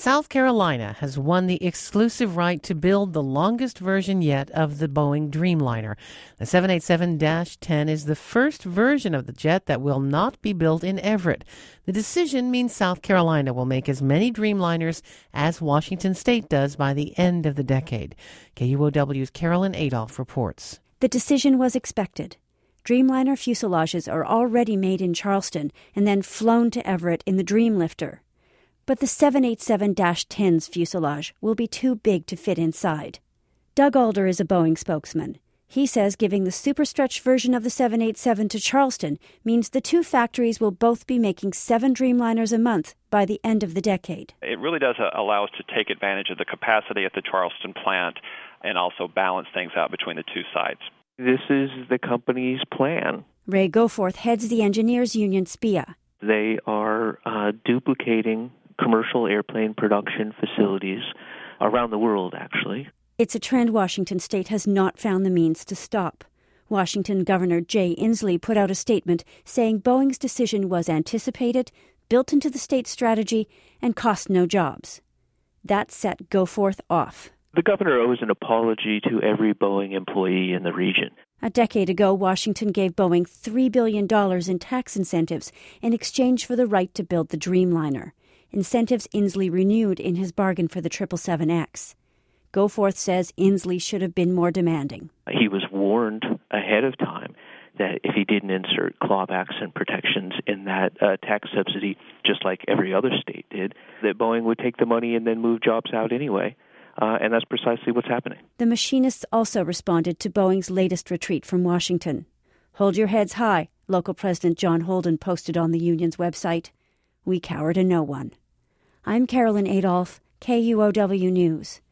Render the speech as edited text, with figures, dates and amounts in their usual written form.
South Carolina has won the exclusive right to build the longest version yet of the Boeing Dreamliner. The 787-10 is the first version of the jet that will not be built in Everett. The decision means South Carolina will make as many Dreamliners as Washington State does by the end of the decade. KUOW's Carolyn Adolph reports. The decision was expected. Dreamliner fuselages are already made in Charleston and then flown to Everett in the Dreamlifter. But the 787-10's fuselage will be too big to fit inside. Doug Alder is a Boeing spokesman. He says giving the superstretch version of the 787 to Charleston means the two factories will both be making 7 Dreamliners a month by the end of the decade. It really does allow us to take advantage of the capacity at the Charleston plant and also balance things out between the two sites. This is the company's plan. Ray Goforth heads the engineers union SPIA. They are duplicating commercial airplane production facilities around the world, actually. It's a trend Washington State has not found the means to stop. Washington Governor Jay Inslee put out a statement saying Boeing's decision was anticipated, built into the state's strategy, and cost no jobs. That set Goforth off. The governor owes an apology to every Boeing employee in the region. A decade ago, Washington gave Boeing $3 billion in tax incentives in exchange for the right to build the Dreamliner. Incentives Inslee renewed in his bargain for the 777X. Goforth says Inslee should have been more demanding. He was warned ahead of time that if he didn't insert clawbacks and protections in that tax subsidy, just like every other state did, that Boeing would take the money and then move jobs out anyway. And that's precisely what's happening. The machinists also responded to Boeing's latest retreat from Washington. Hold your heads high, local President John Holden posted on the union's website. We cower to no one. I'm Carolyn Adolph, KUOW News.